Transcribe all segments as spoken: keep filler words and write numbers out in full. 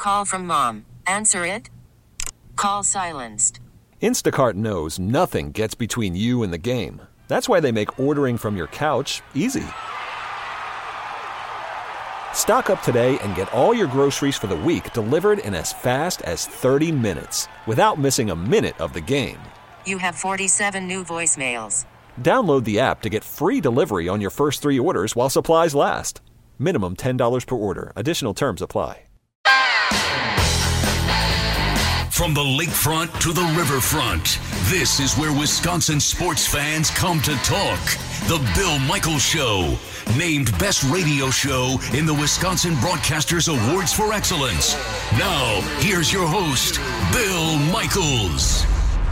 call from mom. Answer it. Call silenced. Instacart knows nothing gets between you and the game. That's why they make ordering from your couch easy. Stock up today and get all your groceries for the week delivered in as fast as thirty minutes without missing a minute of the game. You have forty-seven new voicemails. Download the app to get free delivery on your first three orders while supplies last. Minimum ten dollars per order. Additional terms apply. From the lakefront to the riverfront, this is where Wisconsin sports fans come to talk. The Bill Michaels Show, named Best Radio Show in the Wisconsin Broadcasters Awards for Excellence. Now, here's your host, Bill Michaels.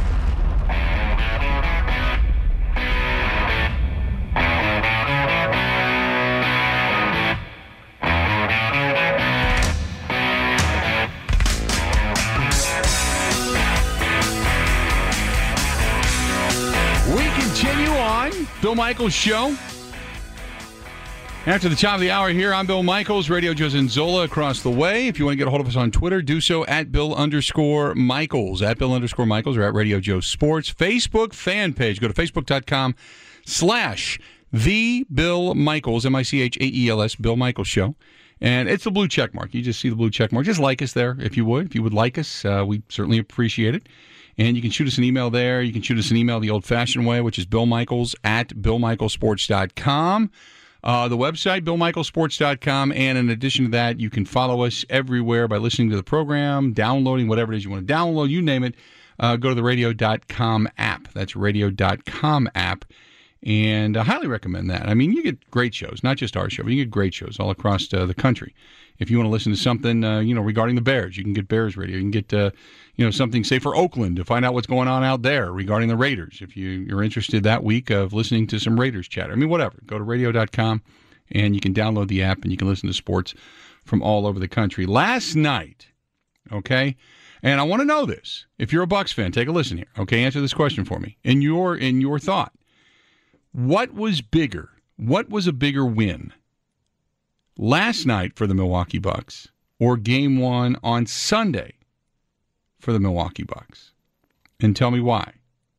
Bill Michaels Show. After the top of the hour here, I'm Bill Michaels, Radio Joe Zenzola across the way. If you want to get a hold of us on Twitter, do so at Bill underscore Michaels, at Bill underscore Michaels, or at Radio Joe Sports. Facebook fan page. Go to facebook.com slash the Bill Michaels, M I C H A E L S, Bill Michaels Show. And it's the blue check mark. You just see the blue check mark. Just like us there, if you would. If you would like us, uh, we certainly appreciate it. And you can shoot us an email there. You can shoot us an email the old-fashioned way, which is Bill Michaels at bill michaels sports dot com. Uh, the website, bill michaels sports dot com. And in addition to that, you can follow us everywhere by listening to the program, downloading whatever it is you want to download, you name it. Uh, go to the radio dot com app. That's radio dot com app. And I highly recommend that. I mean, you get great shows, not just our show, but you get great shows all across uh, the country. If you want to listen to something, uh, you know, regarding the Bears, you can get Bears Radio. You can get, uh, you know, something, say, for Oakland to find out what's going on out there regarding the Raiders. If you, you're interested that week of listening to some Raiders chatter. I mean, whatever. Go to radio dot com, and you can download the app, and you can listen to sports from all over the country. Last night, okay, and I want to know this. If you're a Bucs fan, take a listen here. Okay, answer this question for me. In your in your thought, what was bigger? What was a bigger win? Last night for the Milwaukee Bucks, or game one on Sunday for the Milwaukee Bucks? And tell me why.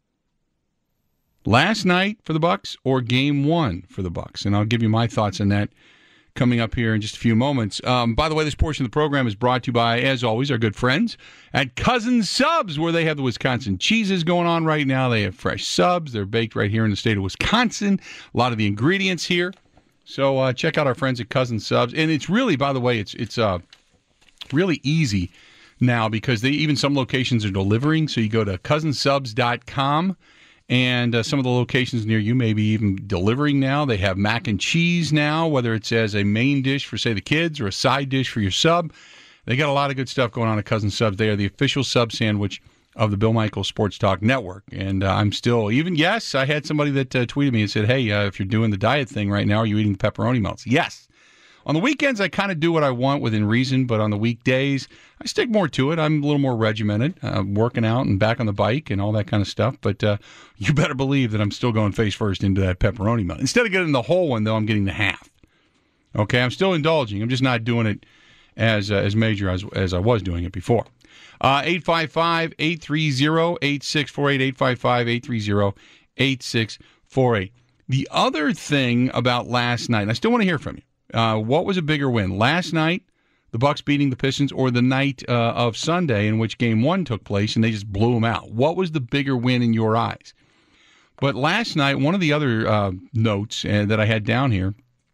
Last night for the Bucks, or game one for the Bucks? And I'll give you my thoughts on that coming up here in just a few moments. Um, by the way, this portion of the program is brought to you by, as always, our good friends at Cousins Subs, where they have the Wisconsin cheeses going on right now. They have fresh subs. They're baked right here in the state of Wisconsin. A lot of the ingredients here. So uh, check out our friends at Cousins Subs. And it's really, by the way, it's it's uh, really easy now because they even some locations are delivering. So you go to cousins subs dot com, and uh, some of the locations near you may be even delivering now. They have mac and cheese now, whether it's as a main dish for, say, the kids or a side dish for your sub. They got a lot of good stuff going on at Cousins Subs. They are the official sub sandwich of the Bill Michaels Sports Talk Network. And uh, I'm still, even, yes, I had somebody that uh, tweeted me and said, hey, uh, if you're doing the diet thing right now, are you eating pepperoni melts? Yes. On the weekends, I kind of do what I want within reason, but on the weekdays, I stick more to it. I'm a little more regimented, uh, working out and back on the bike and all that kind of stuff. But uh, you better believe that I'm still going face first into that pepperoni melt. Instead of getting the whole one, though, I'm getting the half. Okay, I'm still indulging. I'm just not doing it as uh, as major as, as I was doing it before. Uh, eight five five, eight three zero, eight six four eight, eight five five, eight three zero, eight six four eight. The other thing about last night, and I still want to hear from you, uh, what was a bigger win? Last night, the Bucs beating the Pistons, or the night uh, of Sunday in which game one took place and they just blew them out? What was the bigger win in your eyes? But last night, one of the other uh, notes uh, that I had down here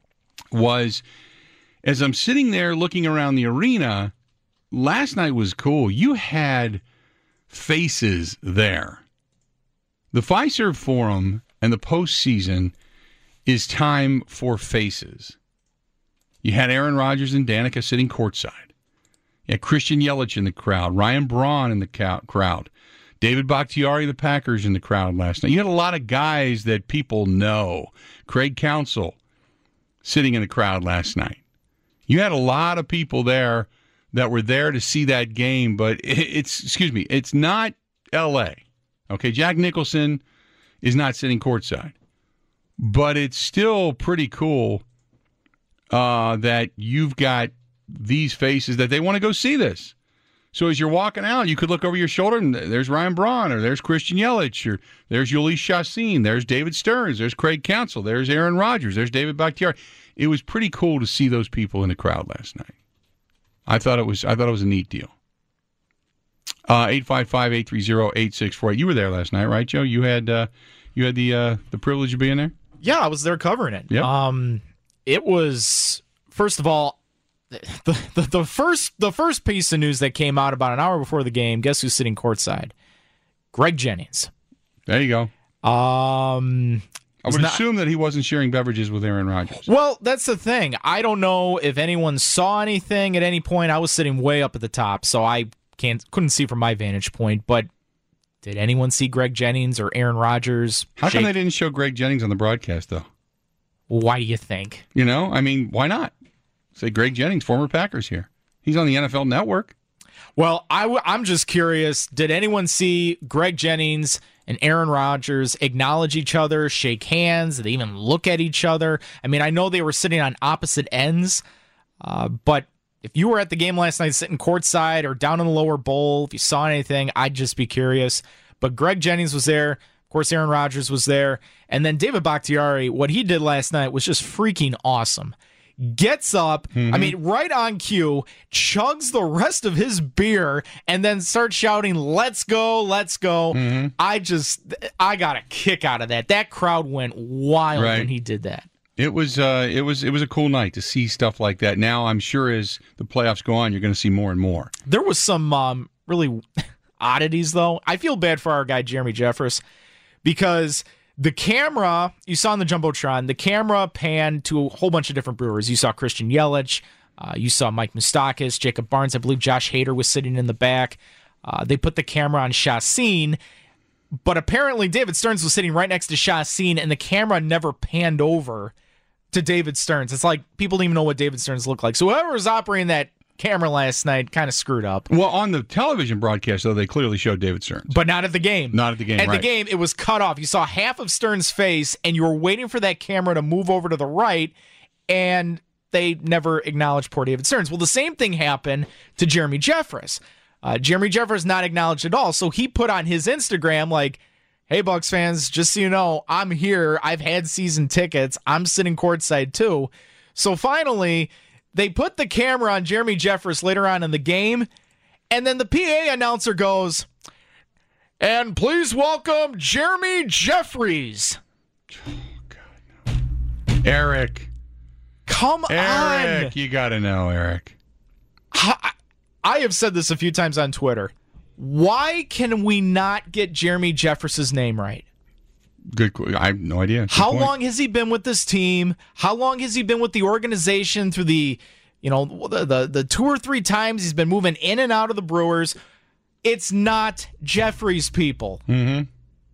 was, as I'm sitting there looking around the arena, last night was cool. You had faces there. The Fiserv Forum and the postseason is time for faces. You had Aaron Rodgers and Danica sitting courtside. You had Christian Yelich in the crowd, Ryan Braun in the crowd, David Bakhtiari, the Packers, in the crowd last night. You had a lot of guys that people know. Craig Counsell sitting in the crowd last night. You had a lot of people there that were there to see that game, but it's, excuse me, it's not L A. Okay, Jack Nicholson is not sitting courtside. But it's still pretty cool uh, that you've got these faces that they want to go see this. So as you're walking out, you could look over your shoulder, and there's Ryan Braun, or there's Christian Yelich, or there's Jhoulys Chacin, there's David Stearns, there's Craig Counsell, there's Aaron Rodgers, there's David Bakhtiari. It was pretty cool to see those people in the crowd last night. I thought it was I thought it was a neat deal. Uh, eight five five, eight three zero, eight six four eight. You were there last night, right, Joe? You had uh, you had the uh, the privilege of being there? Yeah, I was there covering it. Yep. Um, it was, first of all, The, the the first the first piece of news that came out about an hour before the game, guess who's sitting courtside? Greg Jennings. There you go. Um, I would not, assume that he wasn't sharing beverages with Aaron Rodgers. Well, that's the thing. I don't know if anyone saw anything at any point. I was sitting way up at the top, so I can't couldn't see from my vantage point. But did anyone see Greg Jennings or Aaron Rodgers? How shake? come they didn't show Greg Jennings on the broadcast, though? Why do you think? You know, I mean, why not? Say Greg Jennings, former Packers here. He's on the N F L Network. Well, I w- I'm just curious. Did anyone see Greg Jennings and Aaron Rodgers acknowledge each other, shake hands? Did they even look at each other? I mean, I know they were sitting on opposite ends, uh, but if you were at the game last night sitting courtside or down in the lower bowl, if you saw anything, I'd just be curious. But Greg Jennings was there. Of course, Aaron Rodgers was there. And then David Bakhtiari, what he did last night was just freaking awesome. Gets up, mm-hmm. I mean, right on cue, chugs the rest of his beer, and then starts shouting, "Let's go, let's go." Mm-hmm. I just, I got a kick out of that. That crowd went wild right. when he did that. It was, uh, it was, it was a cool night to see stuff like that. Now, I'm sure as the playoffs go on, you're going to see more and more. There was some um, really oddities, though. I feel bad for our guy, Jeremy Jeffress, because the camera, you saw on the Jumbotron, the camera panned to a whole bunch of different Brewers. You saw Christian Yelich, uh, you saw Mike Moustakas, Jacob Barnes. I believe Josh Hader was sitting in the back. Uh, they put the camera on Chacin, but apparently David Stearns was sitting right next to Chacin, and the camera never panned over to David Stearns. It's like people didn't even know what David Stearns looked like. So whoever was operating that camera last night kind of screwed up. Well, on the television broadcast, though, they clearly showed David Stearns. But not at the game. Not at the game, At right. the game, it was cut off. You saw half of Stearns' face, and you were waiting for that camera to move over to the right, and they never acknowledged poor David Stearns. Well, the same thing happened to Jeremy Jeffress. Uh, Jeremy Jeffress not acknowledged at all, so he put on his Instagram, like, "Hey, Bucs fans, just so you know, I'm here. I've had season tickets. I'm sitting courtside, too." So finally, they put the camera on Jeremy Jeffress later on in the game, and then the P A announcer goes, "And please welcome Jeremy Jeffries." Oh, God, no. Eric. Come Eric, on. Eric, you got to know, Eric. I, I have said this a few times on Twitter. Why can we not get Jeremy Jeffress' name right? Good. I have no idea. Good How point. long has he been with this team? How long has he been with the organization through the, you know, the, the the two or three times he's been moving in and out of the Brewers? It's not Jeffries, people. Mm-hmm.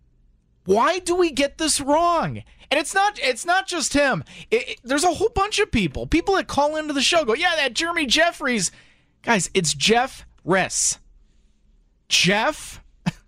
Why do we get this wrong? And it's not it's not just him. It, it, there's a whole bunch of people. People that call into the show go, "Yeah, that Jeremy Jeffries." Guys, it's Jeff Ress. Jeff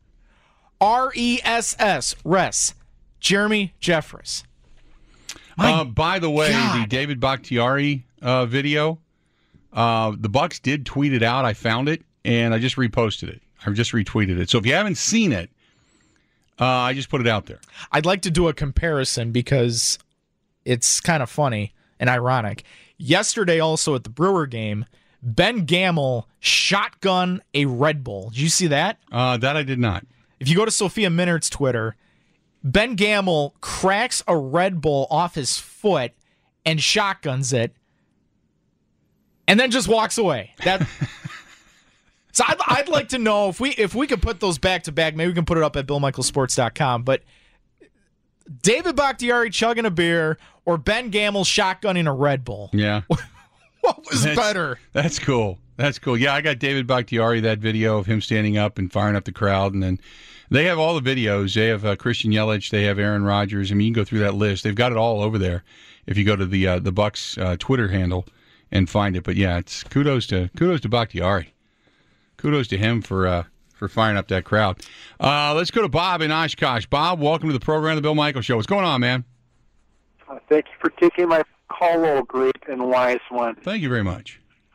R E S S, Ress. Jeremy Jeffress. Uh, by the way, God. the David Bakhtiari uh, video, uh, the Bucs did tweet it out. I found it, and I just reposted it. I just retweeted it. So if you haven't seen it, uh, I just put it out there. I'd like to do a comparison because it's kind of funny and ironic. Yesterday, also at the Brewer game, Ben Gamel shotgun a Red Bull. Did you see that? Uh, that I did not. If you go to Sophia Minard's Twitter, Ben Gamel cracks a Red Bull off his foot and shotguns it, and then just walks away. That. So I'd, I'd like to know if we if we could put those back to back. Maybe we can put it up at bill michael sports dot com. But David Bakhtiari chugging a beer or Ben Gamel shotgunning a Red Bull. Yeah. What was that's, better? That's cool. That's cool. Yeah, I got David Bakhtiari, that video of him standing up and firing up the crowd. And then they have all the videos. They have uh, Christian Yelich. They have Aaron Rodgers. I mean, you can go through that list. They've got it all over there if you go to the uh, the Bucs uh, Twitter handle and find it. But, yeah, it's kudos to kudos to Bakhtiari. Kudos to him for uh, for firing up that crowd. Uh, let's go to Bob in Oshkosh. Bob, welcome to the program, The Bill Michaels Show. What's going on, man? Uh, thank you for taking my call, old great and wise one. Thank you very much.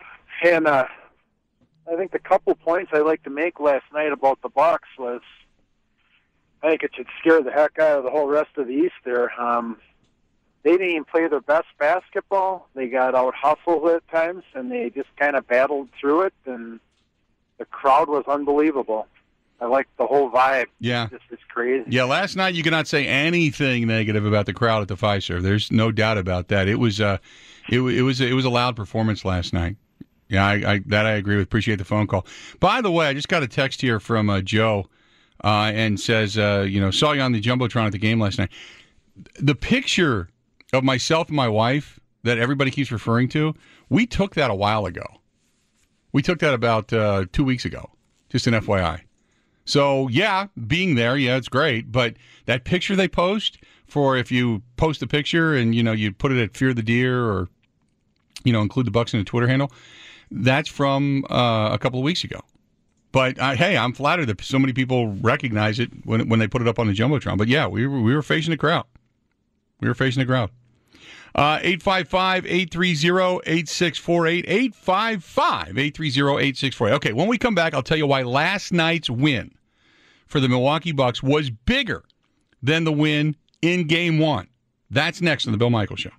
And uh, I think the couple points I like to make last night about the Bucks was, I think it should scare the heck out of the whole rest of the East there. Um, they didn't even play their best basketball. They got out hustled at times, and they just kind of battled through it, and the crowd was unbelievable. I like the whole vibe. Yeah. It's just crazy. Yeah, last night you could not say anything negative about the crowd at the Fiserv. There's no doubt about that. It was uh, it, it was it was a loud performance last night. Yeah, I, I, that I agree with. Appreciate the phone call. By the way, I just got a text here from uh, Joe, uh, and says, uh, you know, saw you on the Jumbotron at the game last night. The picture of myself and my wife that everybody keeps referring to, we took that a while ago. We took that about uh, two weeks ago. Just an F Y I. So, yeah, being there, yeah, it's great. But that picture they post for if you post a picture and, you know, you put it at Fear the Deer or, you know, include the Bucks in the Twitter handle, that's from uh, a couple of weeks ago. But, uh, hey, I'm flattered that so many people recognize it when when they put it up on the Jumbotron. But, yeah, we were, we were facing the crowd. We were facing the crowd. Uh, eight five five, eight three zero, eight six four eight, eight five five, eight three zero, eight six four eight. Okay, when we come back, I'll tell you why last night's win for the Milwaukee Bucks was bigger than the win in Game one. That's next on The Bill Michaels Show.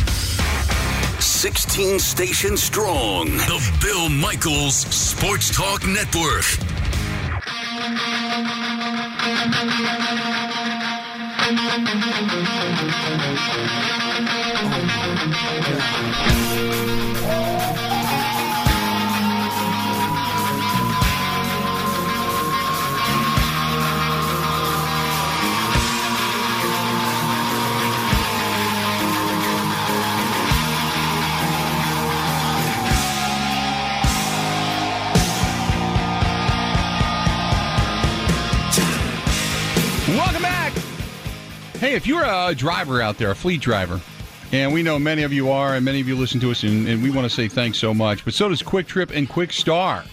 sixteen stations strong. The Bill Michaels Sports Talk Network. Welcome back. Hey, if you're a driver out there, a fleet driver, and we know many of you are, and many of you listen to us, and, and we want to say thanks so much, but so does Quick Trip and Quick Star.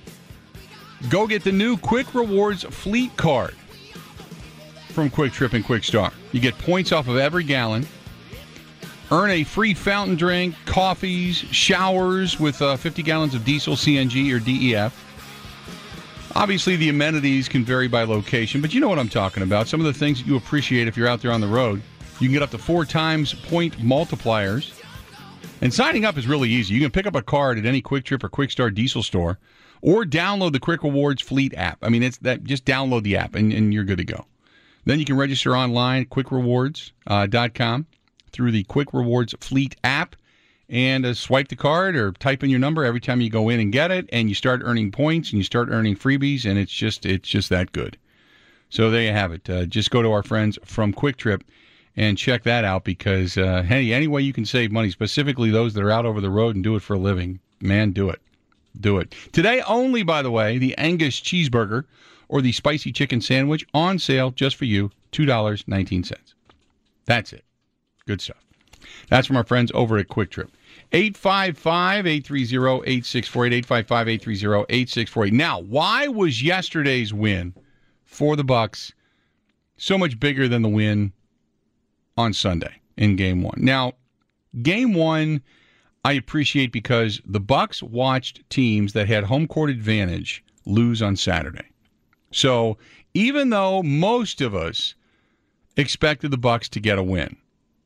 Go get the new Quick Rewards Fleet Card from Quick Trip and Quick Star. You get points off of every gallon, earn a free fountain drink, coffees, showers with uh, fifty gallons of diesel, C N G, or D E F. Obviously, the amenities can vary by location, but you know what I'm talking about. Some of the things that you appreciate if you're out there on the road. You can get up to four times point multipliers. And signing up is really easy. You can pick up a card at any Quick Trip or Quick Star diesel store or download the Quick Rewards Fleet app. I mean, it's that. Just download the app, and, and you're good to go. Then you can register online at quick rewards dot com through the Quick Rewards Fleet app. And uh, swipe the card or type in your number every time you go in and get it, and you start earning points and you start earning freebies, and it's just it's just that good. So there you have it. Uh, just go to our friends from Quick Trip and check that out because, uh, hey, any way you can save money, specifically those that are out over the road and do it for a living, man, do it. Do it. Today only, by the way, the Angus cheeseburger or the spicy chicken sandwich on sale just for you, two dollars and nineteen cents. That's it. Good stuff. That's from our friends over at Quick Trip. eight five five, eight three zero, eight six four eight, eight five five, eight three zero, eight six four eight. Now, why was yesterday's win for the Bucks so much bigger than the win on Sunday in Game one? Now, Game one, I appreciate because the Bucks watched teams that had home court advantage lose on Saturday. So, even though most of us expected the Bucks to get a win,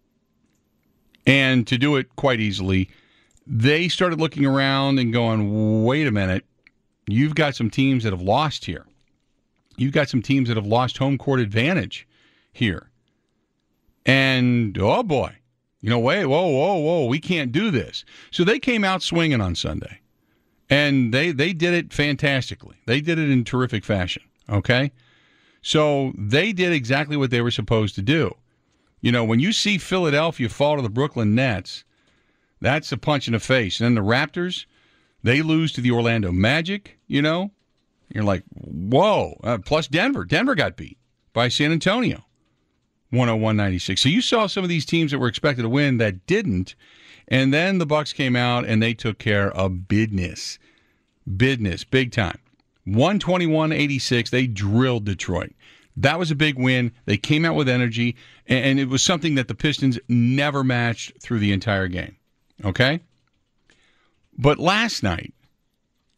and to do it quite easily, they started looking around and going, wait a minute, you've got some teams that have lost here. You've got some teams that have lost home court advantage here. And, oh boy, you know, wait, whoa, whoa, whoa, we can't do this. So they came out swinging on Sunday. And they, they did it fantastically. They did it in terrific fashion, okay? So they did exactly what they were supposed to do. You know, when you see Philadelphia fall to the Brooklyn Nets, that's a punch in the face. And then the Raptors, they lose to the Orlando Magic, you know. You're like, whoa. Uh, plus Denver. Denver got beat by San Antonio, one oh one ninety-six. So you saw some of these teams that were expected to win that didn't. And then the Bucks came out and they took care of business. Business, big time. one twenty-one eighty-six, they drilled Detroit. That was a big win. They came out with energy, and it was something that the Pistons never matched through the entire game. Okay? But last night,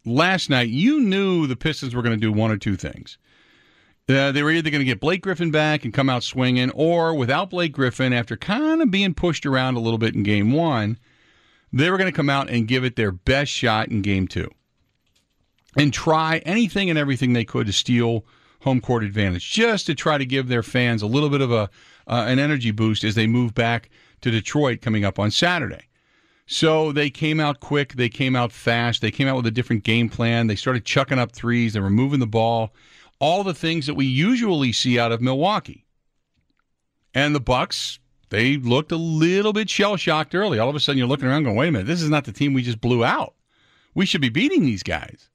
last night, you knew the Pistons were going to do one or two things. Uh, they were either going to get Blake Griffin back and come out swinging, or without Blake Griffin, after kind of being pushed around a little bit in game one, they were going to come out and give it their best shot in game two and try anything and everything they could to steal home court advantage, just to try to give their fans a little bit of a uh, an energy boost as they move back to Detroit coming up on Saturday. So they came out quick. They came out fast. They came out with a different game plan. They started chucking up threes. They were moving the ball. All the things that we usually see out of Milwaukee. And the Bucks, they looked a little bit shell-shocked early. All of a sudden you're looking around going, wait a minute, this is not the team we just blew out. We should be beating these guys.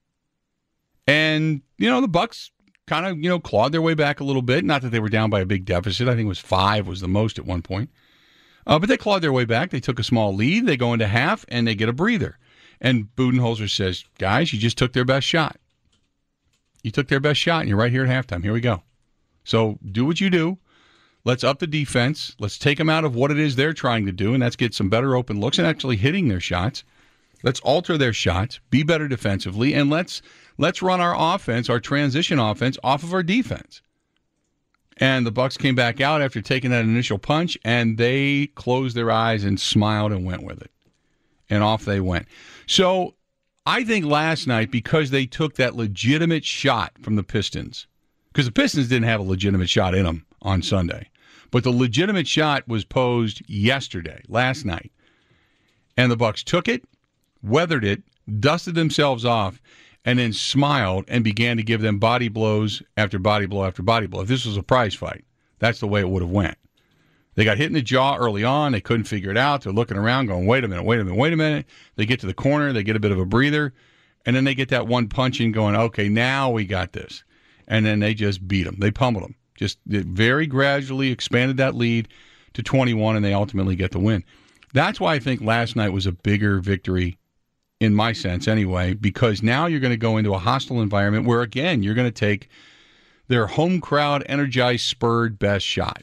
And, you know, the Bucks kind of, you know, clawed their way back a little bit. Not that they were down by a big deficit. I think it was five was the most at one point. Uh, but they clawed their way back. They took a small lead. They go into half, and they get a breather. And Budenholzer says, guys, you just took their best shot. You took their best shot, and you're right here at halftime. Here we go. So do what you do. Let's up the defense. Let's take them out of what it is they're trying to do, and that's get some better open looks and actually hitting their shots. Let's alter their shots, be better defensively, and let's let's run our offense, our transition offense, off of our defense. And the Bucks came back out after taking that initial punch, and they closed their eyes and smiled and went with it. And off they went. So I think last night, because they took that legitimate shot from the Pistons, because the Pistons didn't have a legitimate shot in them on Sunday, but the legitimate shot was posed yesterday, last night. And the Bucks took it, weathered it, dusted themselves off, and then smiled and began to give them body blows after body blow after body blow. If this was a prize fight, that's the way it would have went. They got hit in the jaw early on. They couldn't figure it out. They're looking around going, wait a minute, wait a minute, wait a minute. They get to the corner. They get a bit of a breather. And then they get that one punch in going, okay, now we got this. And then they just beat them. They pummeled them. Just very gradually expanded that lead to twenty-one, and they ultimately get the win. That's why I think last night was a bigger victory, in my sense anyway, because now you're going to go into a hostile environment where, again, you're going to take their home crowd energized, spurred best shot.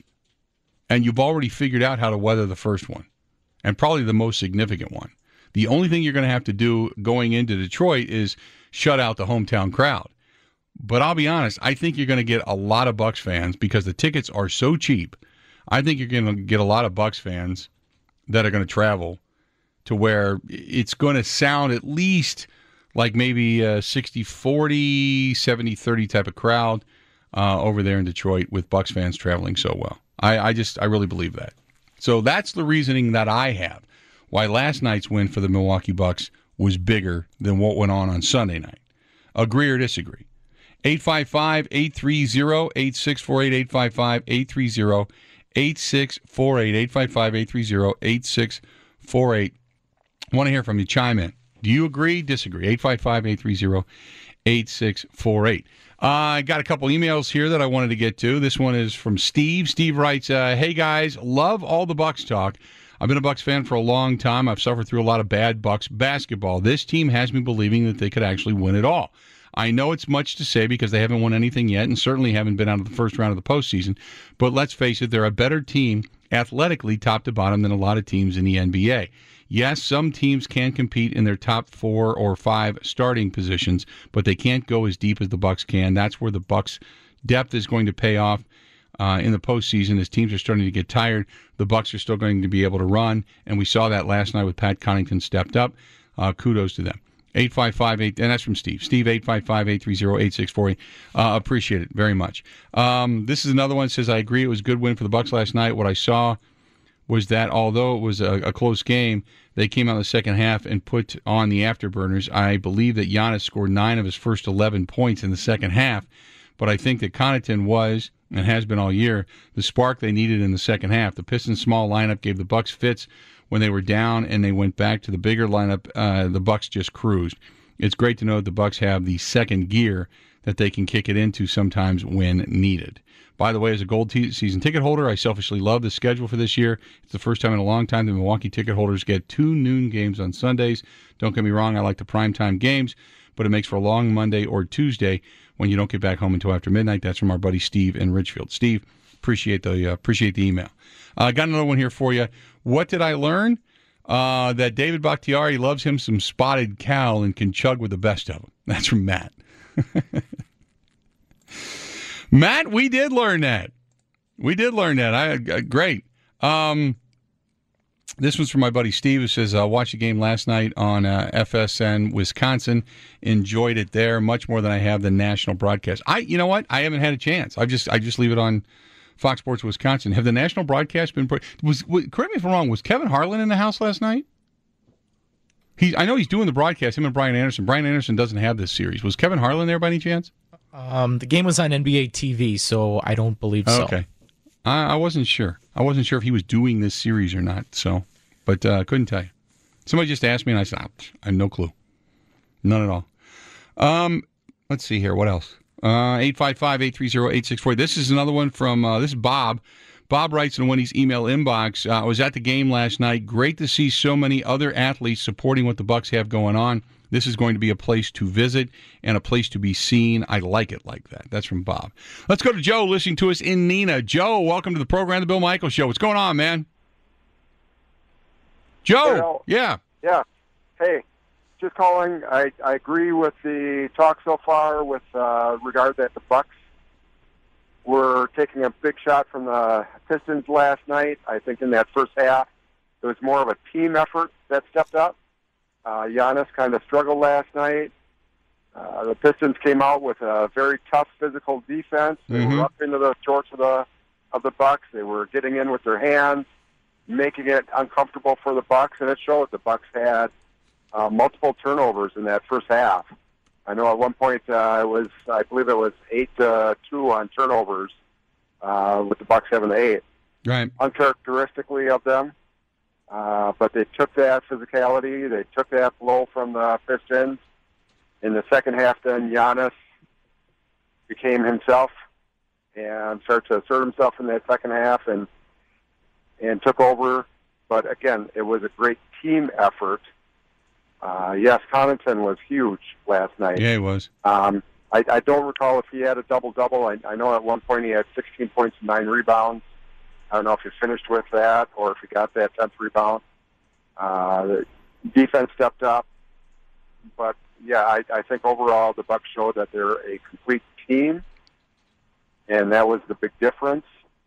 And you've already figured out how to weather the first one, and probably the most significant one. The only thing you're going to have to do going into Detroit is shut out the hometown crowd. But I'll be honest, I think you're going to get a lot of Bucks fans because the tickets are so cheap. I think you're going to get a lot of Bucks fans that are going to travel to where it's going to sound at least like maybe a sixty forty, seventy thirty type of crowd uh, over there in Detroit with Bucks fans traveling so well. I, I just, I really believe that. So that's the reasoning that I have why last night's win for the Milwaukee Bucks was bigger than what went on on Sunday night. Agree or disagree? eight five five, eight three zero, eight six four eight, eight five five, eight three zero, eight six four eight, eight five five, eight three zero, eight six four eight. I want to hear from you. Chime in. Do you agree, disagree? eight five five, eight three zero, eight six four eight. Uh, I got a couple emails here that I wanted to get to. This one is from Steve. Steve writes, uh, hey, guys, love all the Bucks talk. I've been a Bucks fan for a long time. I've suffered through a lot of bad Bucks basketball. This team has me believing that they could actually win it all. I know it's much to say because they haven't won anything yet and certainly haven't been out of the first round of the postseason. But let's face it, they're a better team athletically top to bottom than a lot of teams in the N B A. Yes, some teams can compete in their top four or five starting positions, but they can't go as deep as the Bucks can. That's where the Bucks' depth is going to pay off uh, in the postseason. As teams are starting to get tired, the Bucks are still going to be able to run, and we saw that last night with Pat Connaughton stepped up. Uh, kudos to them. eight five five eight, and that's from Steve. Steve, eight five five, eight three zero, eight six four eight. Uh, appreciate it very much. Um, this is another one that says, I agree it was a good win for the Bucks last night. What I saw was that although it was a, a close game, they came out in the second half and put on the afterburners. I believe that Giannis scored nine of his first eleven points in the second half, but I think that Connaughton was, and has been all year, the spark they needed in the second half. The Pistons' small lineup gave the Bucks fits when they were down, and they went back to the bigger lineup. Uh, the Bucks just cruised. It's great to know that the Bucks have the second gear that they can kick it into sometimes when needed. By the way, as a gold t- season ticket holder, I selfishly love the schedule for this year. It's the first time in a long time the Milwaukee ticket holders get two noon games on Sundays. Don't get me wrong, I like the primetime games, but it makes for a long Monday or Tuesday when you don't get back home until after midnight. That's from our buddy Steve in Ridgefield. Steve, appreciate the uh, appreciate the email. I uh, got another one here for you. What did I learn? Uh, that David Bakhtiari loves him some spotted cow and can chug with the best of them. That's from Matt. Matt, we did learn that. We did learn that. I uh, great. Um, this one's from my buddy Steve, who says, I uh, watched the game last night on uh, F S N Wisconsin. Enjoyed it there much more than I have the national broadcast. I, you know what? I haven't had a chance. I just, I just leave it on Fox Sports Wisconsin. Have the national broadcast been? Was, was correct me if I'm wrong. Was Kevin Harlan in the house last night? He, I know he's doing the broadcast. Him and Brian Anderson. Brian Anderson doesn't have this series. Was Kevin Harlan there by any chance? Um, the game was on N B A T V, so I don't believe so. Okay, I, I wasn't sure. I wasn't sure if he was doing this series or not. So, but uh, couldn't tell you. Somebody just asked me, and I said, I have no clue, none at all. Um, let's see here. What else? Uh, eight five five, eight three zero, eight six four. This is another one from, uh, this is Bob. Bob writes in Wendy's email inbox, uh, I was at the game last night. Great to see so many other athletes supporting what the Bucks have going on. This is going to be a place to visit and a place to be seen. I like it like that. That's from Bob. Let's go to Joe listening to us in Neenah. Joe, welcome to the program, The Bill Michaels Show. What's going on, man? Joe. Bill. Yeah. Yeah. Hey. Just calling. I, I agree with the talk so far with uh, regard that the Bucks were taking a big shot from the Pistons last night. I think in that first half, it was more of a team effort that stepped up. Uh, Giannis kind of struggled last night. Uh, the Pistons came out with a very tough physical defense. They Mm-hmm. were up into the shorts of the of the Bucks. They were getting in with their hands, making it uncomfortable for the Bucks, and it showed. The Bucks had Uh, multiple turnovers in that first half. I know at one point uh, it was, I believe it was eight to two on turnovers, uh, with the Bucks having the eight. Right. Uncharacteristically of them, uh, but they took that physicality, they took that blow from the Pistons. In the second half, then Giannis became himself and started to assert himself in that second half and and took over. But again, it was a great team effort. Uh, yes, Connaughton was huge last night. Yeah, he was. Um, I, I don't recall if he had a double-double. I, I know at one point he had sixteen points and nine rebounds. I don't know if he finished with that or if he got that tenth rebound. Uh, the defense stepped up. But, yeah, I, I think overall the Bucks showed that they're a complete team, and that was the big difference.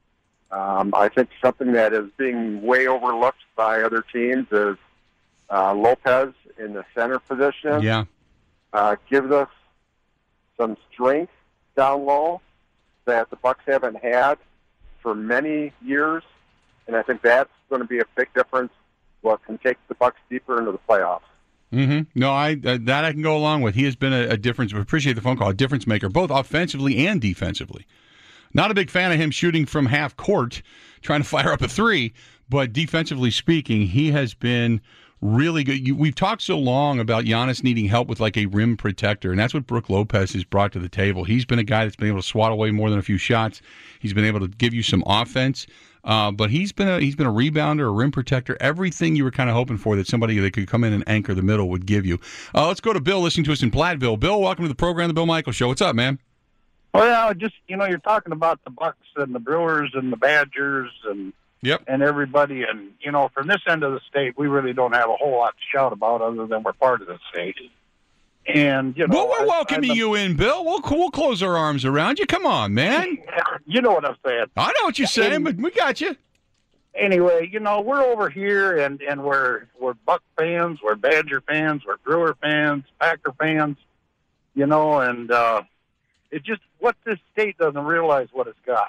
Um, I think something that is being way overlooked by other teams is uh, Lopez in the center position. Yeah. Uh, gives us some strength down low that the Bucks haven't had for many years, and I think that's going to be a big difference. What can take the Bucks deeper into the playoffs. Mm-hmm. No, I uh, that I can go along with. He has been a, a difference. We appreciate the phone call. A difference maker, both offensively and defensively. Not a big fan of him shooting from half court, trying to fire up a three, but defensively speaking, he has been really good. You, we've talked so long about Giannis needing help with like a rim protector, and that's what Brook Lopez has brought to the table. He's been a guy that's been able to swat away more than a few shots. He's been able to give you some offense, uh, but he's been a, he's been a rebounder, a rim protector, everything you were kind of hoping for that somebody that could come in and anchor the middle would give you. Uh, let's go to Bill listening to us in Platteville. Bill, welcome to the program, The Bill Michaels Show. What's up, man? Well, just, you know, you're talking about the Bucks and the Brewers and the Badgers and Yep. and everybody. And, you know, from this end of the state, we really don't have a whole lot to shout about other than we're part of the state. And, you know. Well, we're I- welcoming I've- you in, Bill. We'll, we'll close our arms around you. Come on, man. You know what I'm saying. I know what you're saying, but we got you. Anyway, you know, we're over here and, and we're, we're Buck fans, we're Badger fans, we're Brewer fans, Packer fans, you know, and uh, it just, what this state doesn't realize what it's got.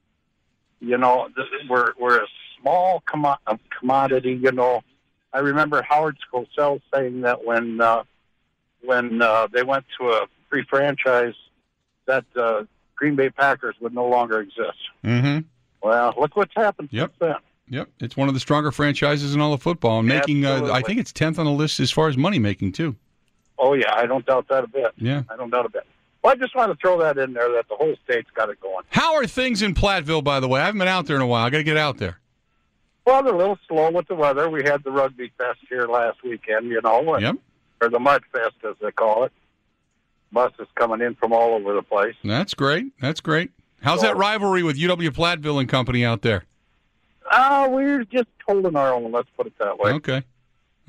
You know, this, we're we're a small commo- commodity. You know, I remember Howard Cosell saying that when uh, when uh, they went to a free franchise, that uh, Green Bay Packers would no longer exist. Mm-hmm. Well, look what's happened Yep. since then. Yep. It's one of the stronger franchises in all of football. And making, uh, I Absolutely. think it's tenth on the list as far as money making, too. Oh yeah, I don't doubt that a bit. Yeah. I don't doubt a bit. Well, I just want to throw that in there that the whole state's got it going. How are things in Platteville, by the way? I haven't been out there in a while. I got to get out there. Well, they're a little slow with the weather. We had the Rugby Fest here last weekend, you know, and, Yep. or the Mud Fest, as they call it. Buses coming in from all over the place. That's great. That's great. How's that rivalry with U W Platteville and company out there? Uh, we're just holding our own, let's put it that way. Okay.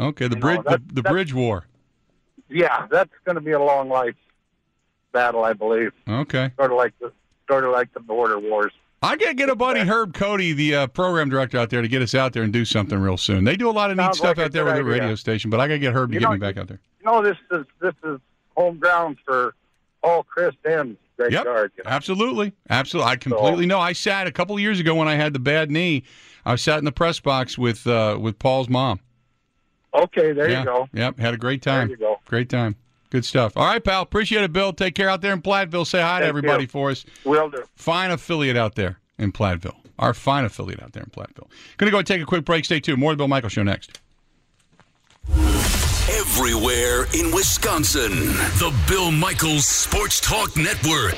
Okay, the You bridge know, that- the, the that- bridge war. Yeah, that's going to be a long life battle, I believe. Okay. Sort of like the sort of like the border wars. I gotta get a buddy Herb Cody, the uh, program director out there, to get us out there and do something real soon. They do a lot of neat Sounds stuff like a out there good with the idea. radio station, but I gotta get Herb to You get know, me back out there. You know, this is this is home ground for Paul Christ and Greg Yep, Gard. You know? absolutely, absolutely. I completely know. I sat a couple of years ago when I had the bad knee. I sat in the press box with uh, with Paul's mom. Okay, there yeah. you go. Yep, had a great time. There you go. Great time. Good stuff. All right, pal. Appreciate it, Bill. Take care out there in Platteville. Say hi to Thank everybody you. for us. Will do. Fine affiliate out there in Platteville. Our fine affiliate out there in Platteville. Going to go and take a quick break. Stay tuned. More of the Bill Michaels Show next. Everywhere in Wisconsin. The Bill Michaels Sports Talk Network.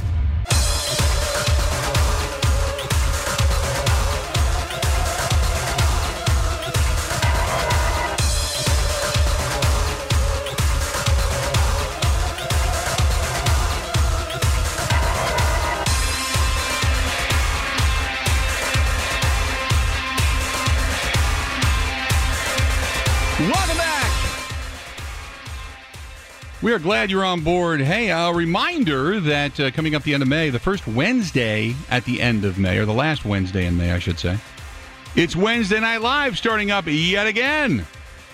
Welcome back. We are glad you're on board. Hey, a reminder that uh, coming up the end of May, the first Wednesday at the end of May, or the last Wednesday in May, I should say, it's Wednesday Night Live starting up yet again.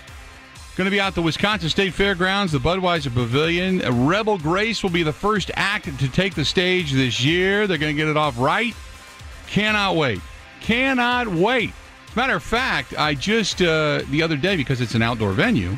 Going to be out at the Wisconsin State Fairgrounds, the Budweiser Pavilion. Rebel Grace will be the first act to take the stage this year. They're going to get it off right. Cannot wait. Cannot wait. As a matter of fact, I just, uh, the other day, because it's an outdoor venue,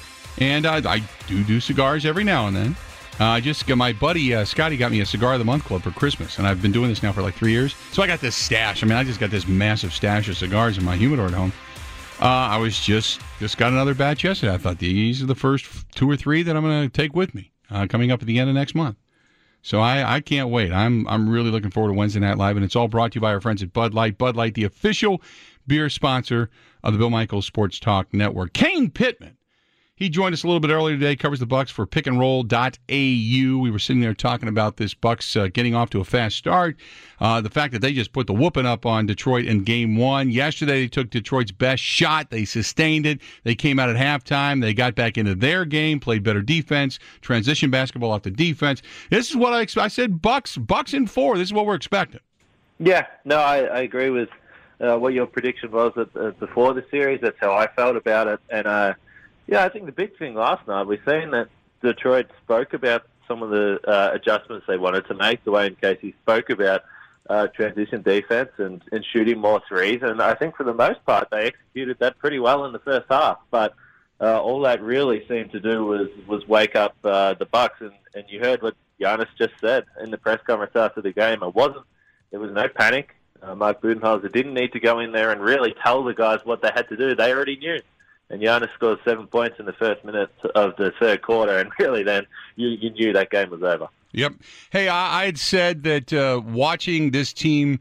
and I, I do do cigars every now and then, uh, I just, my buddy uh, Scotty got me a Cigar of the Month Club for Christmas, and I've been doing this now for like three years. So I got this stash. I mean, I just got this massive stash of cigars in my humidor at home. Uh, I was just, just got another batch yesterday. I thought these are the first two or three that I'm going to take with me uh, coming up at the end of next month. So I, I can't wait. I'm I'm really looking forward to Wednesday Night Live, and it's all brought to you by our friends at Bud Light. Bud Light, the official beer sponsor of the Bill Michaels Sports Talk Network. Kane Pittman, he joined us a little bit earlier today, covers the Bucks for pick and roll dot a u. We were sitting there talking about this Bucks uh, getting off to a fast start, uh, the fact that they just put the whooping up on Detroit in game one. Yesterday they took Detroit's best shot. They sustained it. They came out at halftime. They got back into their game, played better defense, transition basketball off the defense. This is what I expect. I said Bucks, Bucks in four. This is what we're expecting. Yeah, no, I, I agree with uh, what your prediction was at, uh, before the series. That's how I felt about it. And, uh, yeah, I think the big thing last night, we've seen that Detroit spoke about some of the uh, adjustments they wanted to make. Dwayne Casey spoke about uh, transition defense and, and shooting more threes. And I think for the most part, they executed that pretty well in the first half. But uh, all that really seemed to do was, was wake up uh, the Bucks. And, and you heard what Giannis just said in the press conference after the game. It wasn't, there was no panic. Uh, Mark Budenholzer didn't need to go in there and really tell the guys what they had to do. They already knew. And Giannis scored seven points in the first minute of the third quarter, and really then you, you knew that game was over. Yep. Hey, I, I had said that uh, watching this team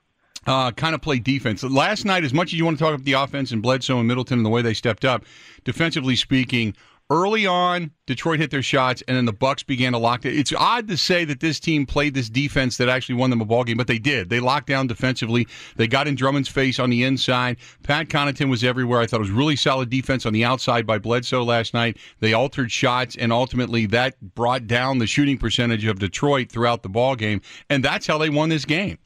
uh, kind of play defense. Last night, as much as you want to talk about the offense and Bledsoe and Middleton and the way they stepped up, defensively speaking, early on, Detroit hit their shots, and then the Bucks began to lock it. It's odd to say that this team played this defense that actually won them a ballgame, but they did. They locked down defensively. They got in Drummond's face on the inside. Pat Connaughton was everywhere. I thought it was really solid defense on the outside by Bledsoe last night. They altered shots, and ultimately that brought down the shooting percentage of Detroit throughout the ballgame, and that's how they won this game.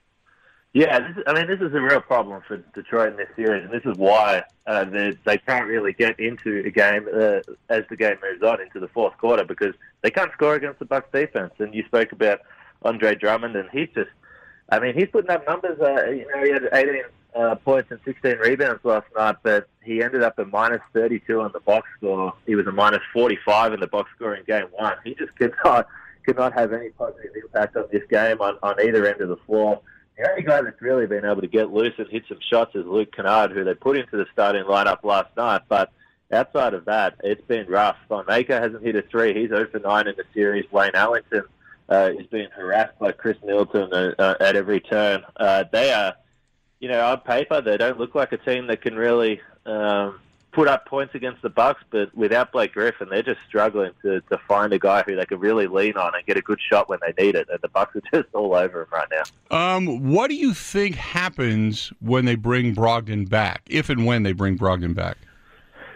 Yeah, this is, I mean, this is a real problem for Detroit in this series, and this is why uh, they, they can't really get into a game uh, as the game moves on into the fourth quarter because they can't score against the Bucks defense. And you spoke about Andre Drummond, and he's just, I mean, he's putting up numbers. Uh, you know, he had eighteen uh, points and sixteen rebounds last night, but he ended up at minus thirty-two on the box score. He was a minus forty-five in the box score in game one. He just could not, could not have any positive impact on this game on, on either end of the floor. The only guy that's really been able to get loose and hit some shots is Luke Kennard, who they put into the starting lineup last night. But outside of that, it's been rough. Von Maker hasn't hit a three. He's zero for nine in the series. Wayne Ellington uh, is being harassed by Chris Middleton uh, uh, at every turn. Uh, they are, you know, on paper, they don't look like a team that can really um, put up points against the Bucks, but without Blake Griffin, they're just struggling to, to find a guy who they could really lean on and get a good shot when they need it. And the Bucks are just all over him right now. Um, what do you think happens when they bring Brogdon back, if and when they bring Brogdon back?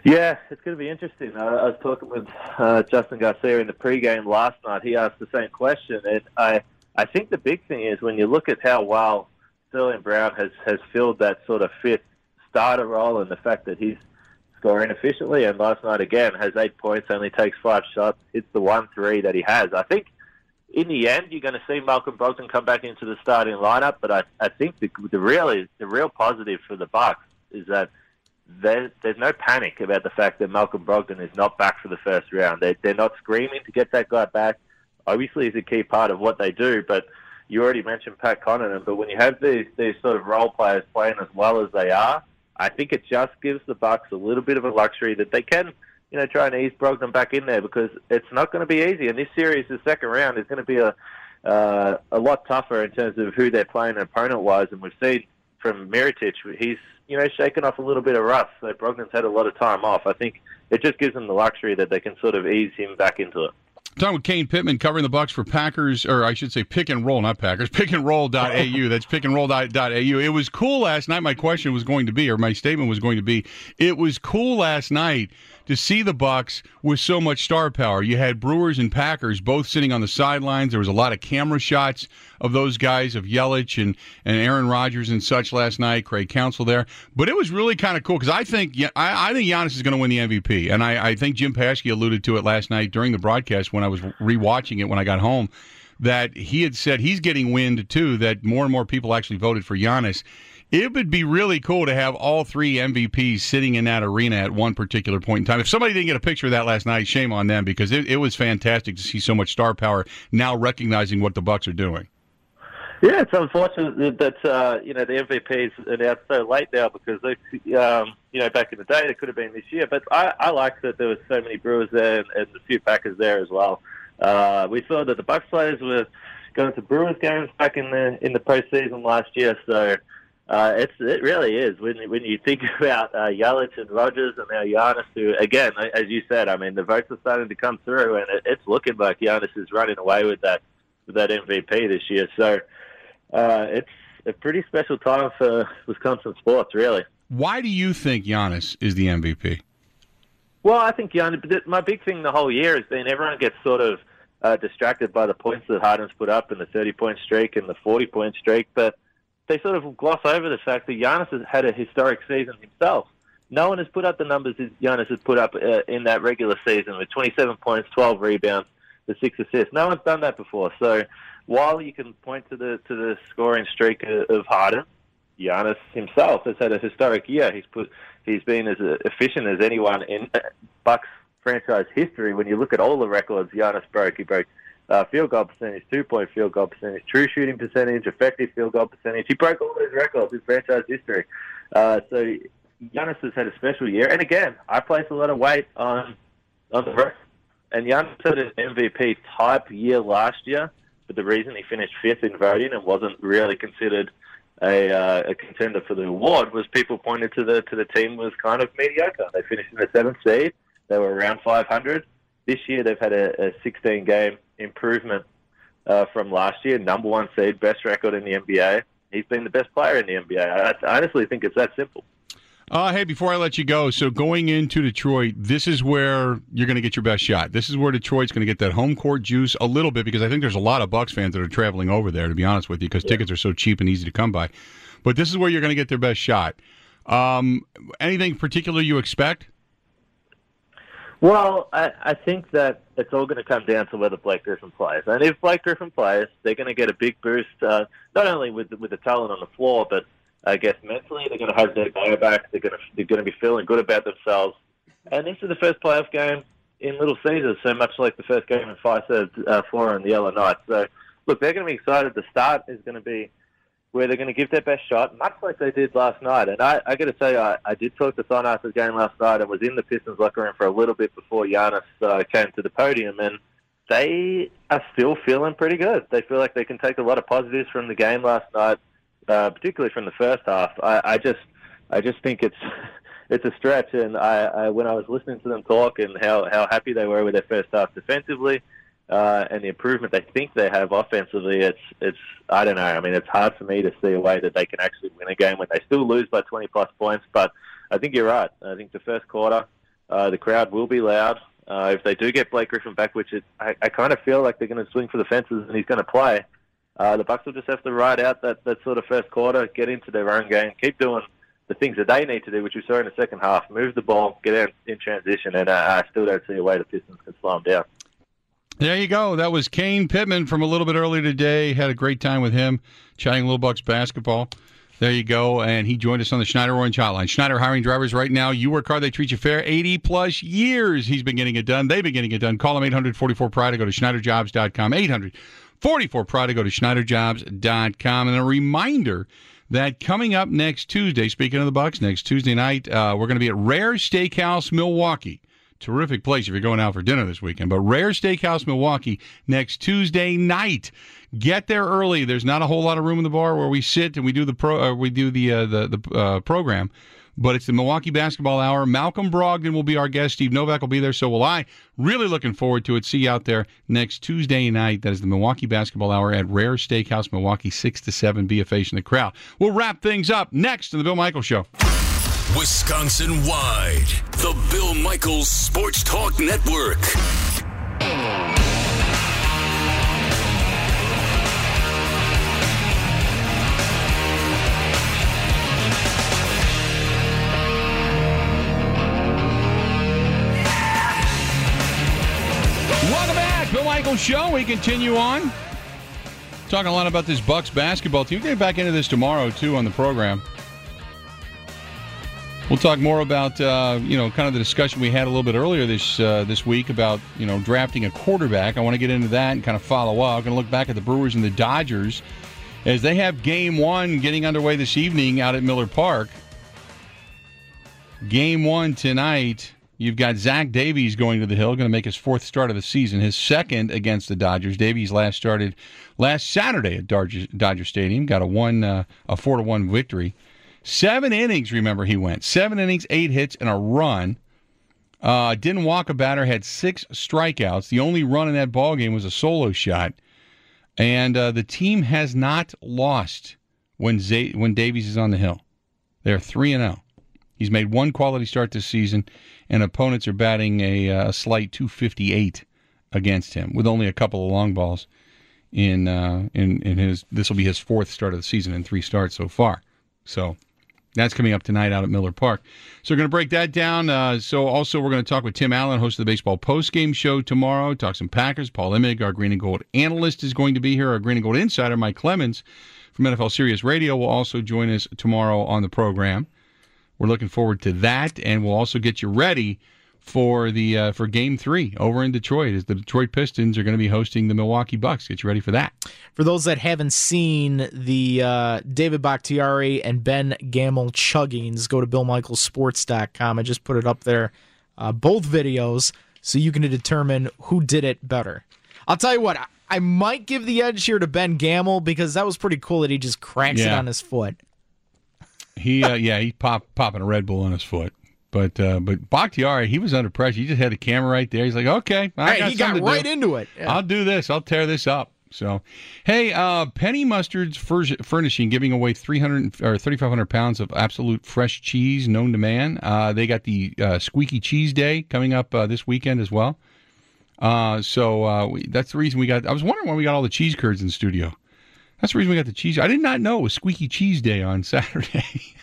Yeah, it's going to be interesting. I, I was talking with uh, Justin Garcia in the pregame last night. He asked the same question, and I, I think the big thing is when you look at how well Sterling Brown has, has filled that sort of fifth starter role, and the fact that he's scoring efficiently, and last night again has eight points, only takes five shots, hits the one three that he has. I think in the end you're going to see Malcolm Brogdon come back into the starting lineup, but I, I think the, the really the real positive for the Bucks is that There, there's no panic about the fact that Malcolm Brogdon is not back for the first round. They, they're not screaming to get that guy back. Obviously, he's a key part of what they do, but you already mentioned Pat Connaughton. But when you have these, these sort of role players playing as well as they are, I think it just gives the Bucks a little bit of a luxury that they can, you know, try and ease Brogdon back in there, because it's not going to be easy. And this series, the second round, is going to be a uh, a lot tougher in terms of who they're playing opponent-wise. And we've seen from Mirotic, he's you know, shaking off a little bit of rust. So Brogdon's had a lot of time off. I think it just gives them the luxury that they can sort of ease him back into it. Talking with Kane Pittman, covering the Bucks for Packers, or I should say Pick and Roll, not Packers, pick and roll dot a u. That's pick and roll dot a u. It was cool last night. My question was going to be, or my statement was going to be, it was cool last night to see the Bucks with so much star power. You had Brewers and Packers both sitting on the sidelines. There was a lot of camera shots of those guys, of Yelich and, and Aaron Rodgers and such last night, Craig Counsell there. But it was really kind of cool, because I think I, I think Giannis is going to win the M V P. And I, I think Jim Paschke alluded to it last night during the broadcast when I was rewatching it when I got home, that he had said he's getting wind, too, that more and more people actually voted for Giannis. It would be really cool to have all three M V Ps sitting in that arena at one particular point in time. If somebody didn't get a picture of that last night, shame on them, because it, it was fantastic to see so much star power now recognizing what the Bucks are doing. Yeah, it's unfortunate that uh, you know the M V Ps are announced so late now, because they, um, you know back in the day it could have been this year. But I, I like that there was so many Brewers there and, and a few Packers there as well. Uh, we saw that the Bucks players were going to Brewers games back in the in the postseason last year, so. Uh, it's it really is when when you think about uh, Yelich and Rodgers and now Giannis, who again, as you said, I mean the votes are starting to come through, and it, it's looking like Giannis is running away with that with that M V P this year. So uh, it's a pretty special time for Wisconsin sports, really. Why do you think Giannis is the M V P? Well, I think Giannis. My big thing the whole year has been everyone gets sort of uh, distracted by the points that Harden's put up and the thirty-point streak and the forty-point streak, but they sort of gloss over the fact that Giannis has had a historic season himself. No one has put up the numbers that Giannis has put up uh, in that regular season with twenty-seven points, twelve rebounds, the six assists. No one's done that before. So while you can point to the to the scoring streak of, of Harden, Giannis himself has had a historic year. He's put he's been as efficient as anyone in Bucks franchise history. When you look at all the records Giannis broke, he broke Uh, field goal percentage, two-point field goal percentage, true shooting percentage, effective field goal percentage. He broke all those records in franchise history. Uh, so Giannis has had a special year. And again, I place a lot of weight on on the rest. And Giannis had an M V P type year last year, but the reason he finished fifth in voting and wasn't really considered a, uh, a contender for the award was people pointed to the to the team was kind of mediocre. They finished in the seventh seed. They were around five hundred. This year they've had a sixteen-game improvement uh, from last year. Number one seed, best record in the N B A. He's been the best player in the N B A. I, I honestly think it's that simple. Uh, hey, before I let you go, so going into Detroit, this is where you're going to get your best shot. This is where Detroit's going to get that home court juice a little bit, because I think there's a lot of Bucks fans that are traveling over there, to be honest with you, because yeah. tickets are so cheap and easy to come by. But this is where you're going to get their best shot. Um, anything particular you expect? Well, I, I think that it's all going to come down to whether Blake Griffin plays. And if Blake Griffin plays, they're going to get a big boost, uh, not only with with the talent on the floor, but I guess mentally they're going to have their guy back. They're going to they're going to be feeling good about themselves. And this is the first playoff game in Little Caesars, so much like the first game in Fiserv uh, Forum and the Yellow Knights. So, look, they're going to be excited. The start is going to be where they're going to give their best shot, much like they did last night. And I, I got to say, I, I did talk to Thon after the game last night and was in the Pistons locker room for a little bit before Giannis uh, came to the podium, and they are still feeling pretty good. They feel like they can take a lot of positives from the game last night, uh, particularly from the first half. I, I just, I just think it's it's a stretch. And I, I, when I was listening to them talk and how, how happy they were with their first half defensively, Uh, and the improvement they think they have offensively, it's, it's I don't know. I mean, it's hard for me to see a way that they can actually win a game when they still lose by twenty-plus points. But I think you're right. I think the first quarter, Uh, the crowd will be loud. Uh, if they do get Blake Griffin back, which it, I, I kind of feel like they're going to swing for the fences and he's going to play, uh, the Bucks will just have to ride out that, that sort of first quarter, get into their own game, keep doing the things that they need to do, which we saw in the second half, move the ball, get out in transition, and uh, I still don't see a way the Pistons can slow them down. There you go. That was Kane Pittman from a little bit earlier today. Had a great time with him, chatting Little Bucks basketball. There you go. And he joined us on the Schneider Orange Hotline. Schneider hiring drivers right now. You work hard, they treat you fair. eighty-plus years he's been getting it done. They've been getting it done. Call him eight hundred forty-four Pride. Go to Schneider Jobs dot com. eight hundred forty-four Pride. Go to Schneider Jobs dot com. And a reminder that coming up next Tuesday, speaking of the Bucks, next Tuesday night, uh, we're going to be at Rare Steakhouse Milwaukee. Terrific place if you're going out for dinner this weekend. But Rare Steakhouse Milwaukee next Tuesday night. Get there early. There's not a whole lot of room in the bar where we sit and we do the pro. Uh, we do the uh, the the uh, program. But it's the Milwaukee Basketball Hour. Malcolm Brogdon will be our guest. Steve Novak will be there. So will I. Really looking forward to it. See you out there next Tuesday night. That is the Milwaukee Basketball Hour at Rare Steakhouse Milwaukee, six to seven. Be a face in the crowd. We'll wrap things up next in the Bill Michaels Show. Wisconsin-wide, the Bill Michaels Sports Talk Network. Welcome back, Bill Michaels Show. We continue on. Talking a lot about this Bucks basketball team. We'll get back into this tomorrow, too, on the program. We'll talk more about, uh, you know, kind of the discussion we had a little bit earlier this uh, this week about, you know, drafting a quarterback. I want to get into that and kind of follow up. I'm going to look back at the Brewers and the Dodgers as they have game one getting underway this evening out at Miller Park. Game one tonight, you've got Zach Davies going to the hill, going to make his fourth start of the season, his second against the Dodgers. Davies last started last Saturday at Dodger, Dodger Stadium, got a one uh, a four to one victory. Seven innings, remember, he went. Seven innings, eight hits, and a run. Uh, didn't walk a batter, had six strikeouts. The only run in that ballgame was a solo shot. And uh, the team has not lost when Z- when Davies is on the hill. They're three and oh. He's made one quality start this season, and opponents are batting a, a slight two fifty-eight against him, with only a couple of long balls in uh, in in his. This will be his fourth start of the season in three starts so far. So that's coming up tonight out at Miller Park. So we're going to break that down. Uh, so also we're going to talk with Tim Allen, host of the Baseball Postgame Show tomorrow. Talk some Packers. Paul Emig, our Green and Gold analyst, is going to be here. Our Green and Gold insider, Mike Clemens from N F L Sirius Radio, will also join us tomorrow on the program. We're looking forward to that, and we'll also get you ready for the uh, for Game Three over in Detroit, as the Detroit Pistons are going to be hosting the Milwaukee Bucks. Get you ready for that. For those that haven't seen the uh, David Bakhtiari and Ben Gamel chuggings, go to Bill Michaels Sports dot com. I just put it up there, uh, both videos, so you can determine who did it better. I'll tell you what, I, I might give the edge here to Ben Gamel because that was pretty cool that he just cracks yeah. it on his foot. He, uh, yeah, he pop popping a Red Bull on his foot. But uh, but Bakhtiari, he was under pressure. He just had the camera right there. He's like, okay, I right, got he got right do. into it. Yeah. I'll do this. I'll tear this up. So, hey, uh, Penny Mustard's Furnishing giving away three hundred or thirty-five hundred pounds of absolute fresh cheese known to man. Uh, they got the uh, Squeaky Cheese Day coming up uh, this weekend as well. Uh, so uh, we, that's the reason we got. I was wondering why we got all the cheese curds in the studio. That's the reason we got the cheese. I did not know it was Squeaky Cheese Day on Saturday.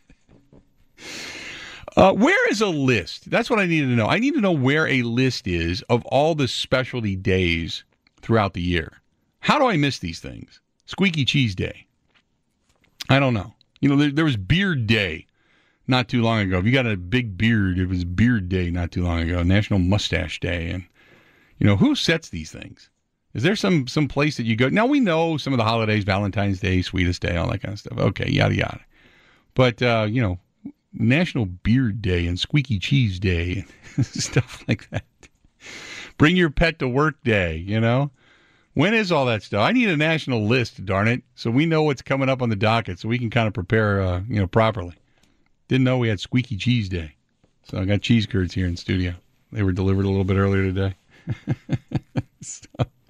uh, where is a list? That's what I needed to know. I need to know where a list is of all the specialty days throughout the year. How do I miss these things? Squeaky Cheese Day. I don't know. You know, there, there was Beard Day not too long ago. If you got a big beard, it was Beard Day not too long ago. National Mustache Day. And, you know, who sets these things? Is there some some place that you go? Now, we know some of the holidays, Valentine's Day, Sweetest Day, all that kind of stuff. Okay, yada, yada. But, uh, you know, National Beard Day and Squeaky Cheese Day and stuff like that. Bring your pet to work day, you know? When is all that stuff? I need a national list, darn it, so we know what's coming up on the docket so we can kind of prepare, uh, you know, properly. Didn't know we had Squeaky Cheese Day. So I got cheese curds here in studio. They were delivered a little bit earlier today. so.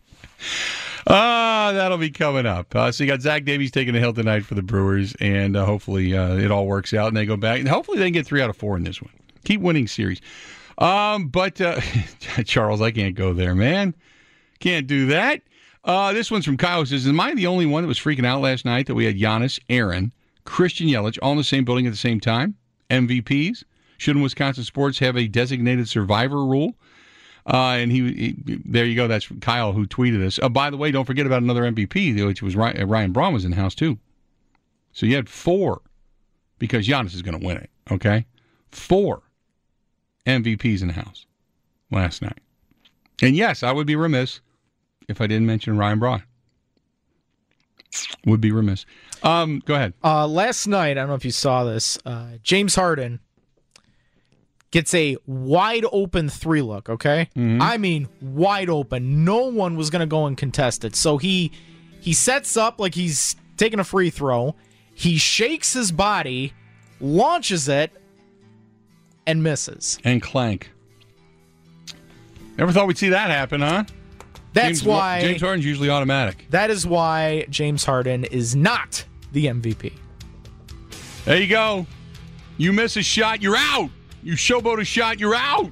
Ah, that'll be coming up. Uh, so you got Zach Davies taking the hill tonight for the Brewers, and uh, hopefully uh, it all works out and they go back. And hopefully they can get three out of four in this one. Keep winning series. Um, but uh, Charles, I can't go there, man. Can't do that. Uh, this one's from Kyle. Who says, am I the only one that was freaking out last night that we had Giannis, Aaron, Christian Yelich all in the same building at the same time? M V Ps? Shouldn't Wisconsin sports have a designated survivor rule? Uh, and he, he, there you go. That's Kyle who tweeted us. Uh, by the way, don't forget about another M V P, which was Ryan, Ryan Braun was in the house too. So you had four because Giannis is going to win it. Okay, four M V Ps in the house last night. And yes, I would be remiss if I didn't mention Ryan Braun. Would be remiss. Um, go ahead. Uh, last night, I don't know if you saw this, uh, James Harden gets a wide open three look, okay? Mm-hmm. I mean, wide open. No one was going to go and contest it. So he he sets up like he's taking a free throw. He shakes his body, launches it, and misses. And clank. Never thought we'd see that happen, huh? That's James, why James Harden's usually automatic. That is why James Harden is not the M V P. There you go. You miss a shot, you're out. You showboat a shot, you're out.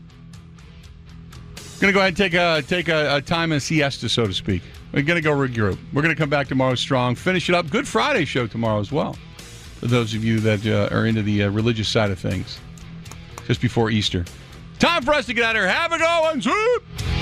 Gonna go ahead and take a take a, a time and siesta, so to speak. We're gonna go regroup. We're gonna come back tomorrow strong. Finish it up. Good Friday show tomorrow as well. For those of you that uh, are into the uh, religious side of things, just before Easter. Time for us to get out of here. Have a go and swoop.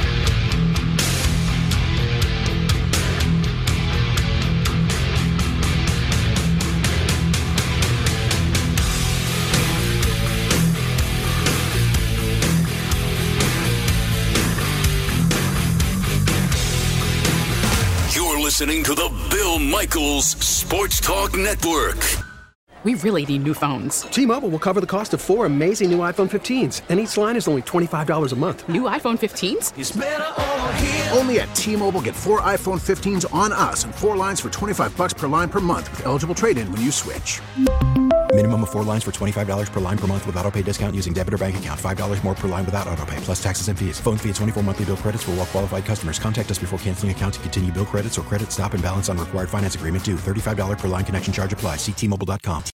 Listening to the Bill Michaels Sports Talk Network. We really need new phones. T-Mobile will cover the cost of four amazing new iPhone fifteens, and each line is only twenty-five dollars a month. New iPhone fifteens? It's better over here. Only at T-Mobile, get four iPhone fifteens on us and four lines for twenty-five bucks per line per month with eligible trade-in when you switch. Minimum of four lines for twenty-five dollars per line per month with autopay discount using debit or bank account. five dollars more per line without autopay, plus taxes and fees. Phone fee at twenty-four monthly bill credits for well-qualified customers. Contact us before canceling account to continue bill credits or credit stop and balance on required finance agreement due. thirty-five dollars per line connection charge applies. See T Mobile dot com.